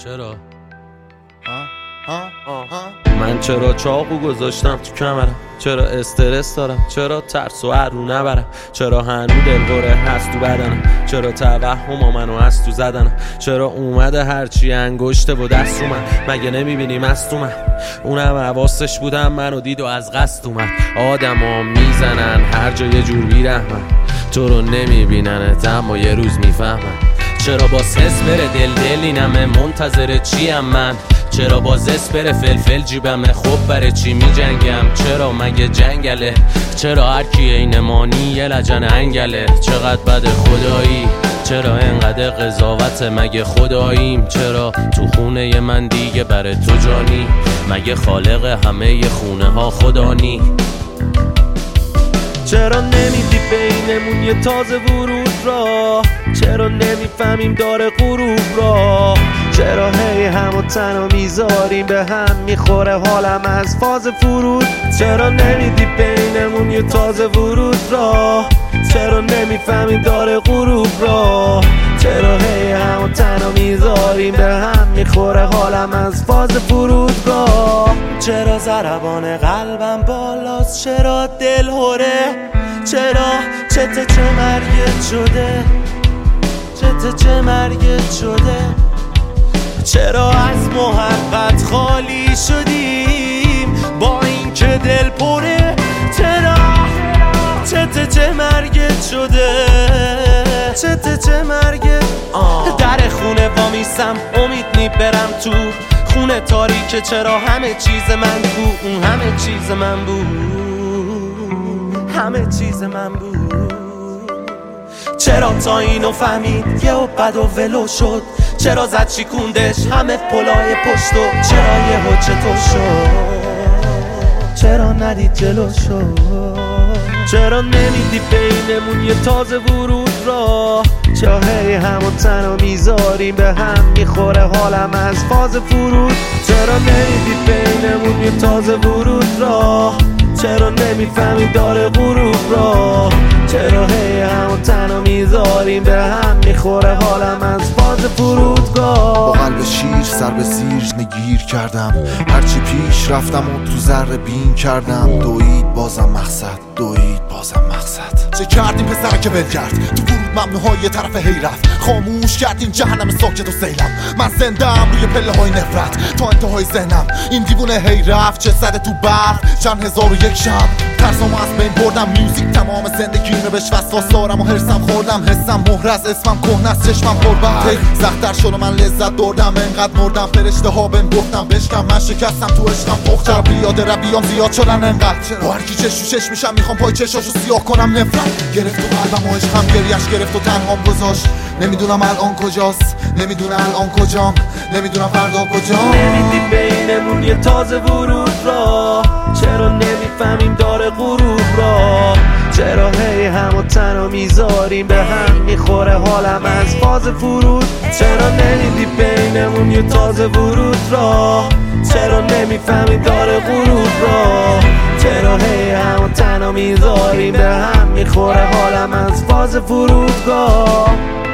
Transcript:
چرا؟ من چرا چاقو گذاشتم تو کمرم؟ چرا استرس دارم؟ چرا ترس و رو نبرم؟ چرا هنو دلوره هست تو بدنم؟ چرا توهم منو هست تو زدنم؟ چرا اومده هرچی انگشته و دست اومد؟ مگه نمیبینی مست اومد؟ اونم حواسش بودم منو دید و از قصد اومد. آدم ها میزنن هر جا یه جور بیرحمن، تو رو نمیبیننت اما یه روز میفهمن. چرا باز حس بره دل اینمه منتظر چیم من؟ چرا باز حس بره فلفل جیبمه خب برای چی می جنگم؟ چرا مگه جنگله؟ چرا هر کی اینمانی یه لجن انگله؟ چقدر بده خدایی؟ چرا اینقدر قضاوت؟ مگه خداییم؟ چرا تو خونه من دیگه برای تو جانی؟ مگه خالق همه خونه ها خدانی؟ چرا نمیدی بینمون یه تازه ورود را؟ چرا نمیفهمیم داره غروب را؟ چرا هی همو تنها میذاریم به هم میخوره حالم از فاز فرود؟ چرا نمیدی بینمون یه تازه ورود را؟ چرا نمیفهمیم داره غروب را؟ چرا هی همو تنها میذاریم به هم میخوره حالم از فاز فرودگاه؟ چرا ضربان قلبم بالاست؟ چرا دل هره؟ چرا چه مرگت شده؟ چه مرگت شده؟ چرا از محبت خالی شدیم با این که دل پره؟ چرا چه مرگت شده؟ چه مرگت؟ در خونه وامیستم امید میبرم تو خونه تاریکه. چرا همه چیز من بود؟ اون همه چیز من بود، همه چیز من بود. چرا تا اینو فهمید یه و بد و ولو شد؟ چرا زد شیکوندش همه پلای پشتو؟ چرا یه حجه تو شد؟ چرا ندید جلو شد؟ چرا نمیدی بینمون یه تازه ورود را؟ چرا هی همو تنها میذاریم به هم میخوره حالم از فاز فرود؟ چرا نمیدی بینمون یه تازه ورود را؟ چرا نمیفهمی داره غروب را؟ چرا هی همو تنها میذاریم به هم میخوره حالم از فاز فرودگاه؟ با قلب شیر سر به زیر نگیر کردم، هرچی پیش رفتم و تو ذره بین کردم. دوید بازم مقصد، دوید بازم مقصد. چه کردیم پسر که ول کرد تو ورود ممنوعهای یه طرف هی رفت؟ خاموش کردیم جهنم ساکت و سیلم. من زندم روی پله های نفرت تا انتهای ذهنم. این دیوونه هی رفت چه زده تو برف چند هزار و یک شب. ترسامو از بین بردم، میوزیک تمام زندگیمه بهش وسواس دارم و هرسم خوردم. حسم مهر از اسمم کهنه است، چشمم پربر زختر شد و من لذت بردم. انقدر مردم فرشته ها بهم گفتم بشکم. من شکستم تو عشقم پخت. چرا بیاد رویام زیاد شدن انقدر؟ با هر کی چش تو چش میشم میخوام پای چشاشو سیاه کنم. نفرت گرفت تو قلبم و عشقم گریش گرفت و تنهام گذاشت. نمیدونم الان کجاست، نمیدونم الان کجام، نمیدونم فردا کجام. نمیدی بینمون یه تازه ورود را؟ چرا نمیفهمیم داره غروب را؟ چرا هی همو تنها میذاریم به هم میخوره حالم از فاز فرود؟ چرا نمیدی بینمون یه تازه ورود را؟ چرا نمیفهمی داره غروب را؟ چرا هی همو تنها میذاریم به هم میخوره حالم از فاز فرودگاه؟